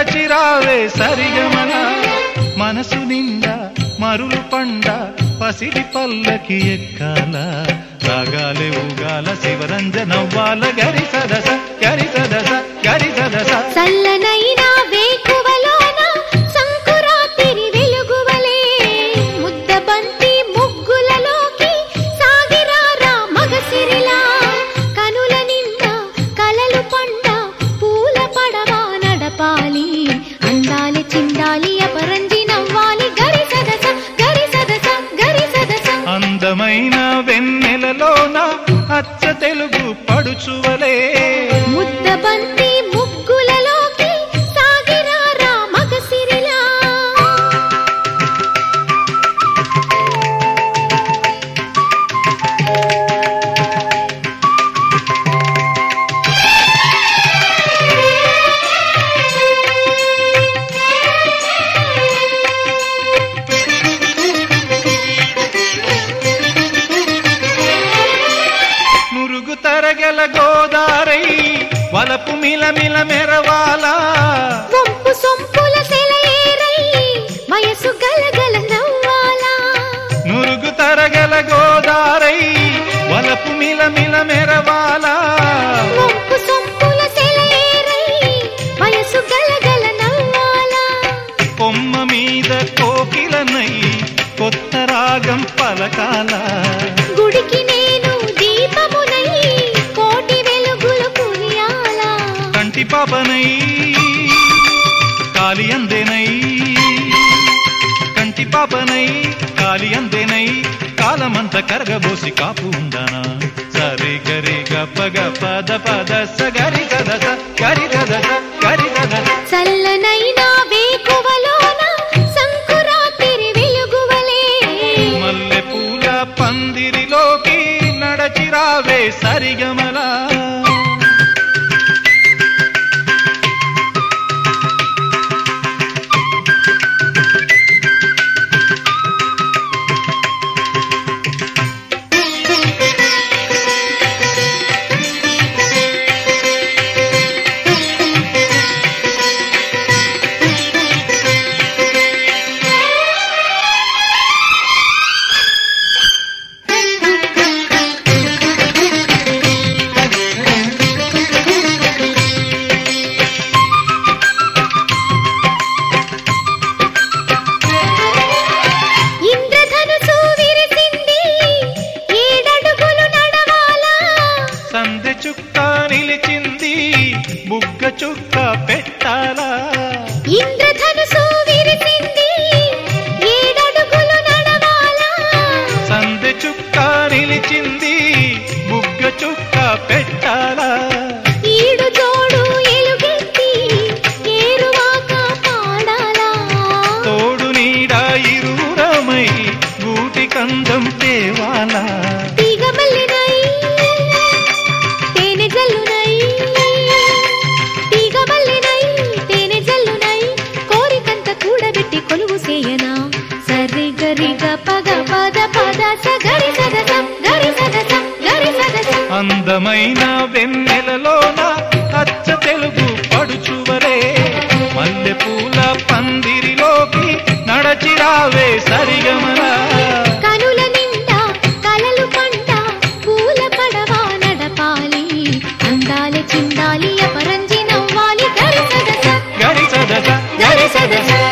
నడచిరావే సరిగమన మనసు నిండా మరులు పండ పసిడి పల్లకి ఎక్కాల రాగాలే ఊగాల శివరంజనవ్వాల గరి సదస గరి సదస గరి సదస చల్లనైనా వేకువలోన సంకురాతిరి వెలుగువలే ముద్దబంతి ముగ్గులలోకి సాగిరారా మగసిరిలా కనుల నిండా కలలు పండ పూల పడవా నడపాలి అందాలి చిందాలి అపరంజి నవ్వాలి గరి సదస గరి సదస గరి సదస అందమైన వెన్నెలలోన అచ్చ తెలుగు పడుచువలే ముద్దబంతి ముగ్గులలోకి సాగిరారా మగసిరిలా నురుగు తరగల గోదారై వలపు మిలమిల మెరవాలా వంపు సొంపుల సెలయేరై వయసు గలగల నవ్వాలా నురుగు తరగల గోదారై వలపు మిలమిల మెరవాలా వంపు సొంపుల సెలయేరై వయసు గలగల నవ్వాలా కొమ్మ మీద కోకిలనై కొత్త రాగం పలకాల గుడికి నేను దీపమునై కోటి వెలుగులు కురియాలా కంటి పాపనై కాలి అందేనై కంటి పాపనై కాలి అందేనై కాలమంత కరగబోసి కాపు ఉందానా సరి గరి గప పద పద స గరి సదస గరి సదస గరి సదస చల్లనైనా వేకువలోన సంకురాతిరి వెలుగువలే మల్లె పూల పందిరిలోకి నడచిరావే సరిగమలా ఇంద్రధనుసు విరిసింది ఏడడుగులు నడవాలా సందె చుక్క నిలిచింది బుగ్గ చుక్క పెట్టాలా ఇంద్రధనుసు విరిసింది ఏడడుగులు నడవాలా సందె చుక్క నిలిచింది బుగ్గ చుక్క పెట్టాలా ఈడు జోడు ఎలుగెత్తి ఏరువాక పాడాలా తోడు నీడ ఇరువురమై గూటి కందం తేవాలా తీగమల్లినై తేనె జల్లునై తీగమల్లినై తేనె జల్లునై కోరికంత కూడబెట్టి కొలువు సేయనా సరి గరి పద పద పద స గరి సదస గరి సదస గరి సదస అందమైన వెన్నెలలోన అచ్చ తెలుగు పడుచువరే మల్లె పూల పందిరిలోకి నడచిరావే సరిగమన కనుల నిండా కలలు పంట పూల పడవా నడపాలి అందాలి చిందాలి అపరంజి నవ్వాలి గరి సదస గరి సదస గరి సదస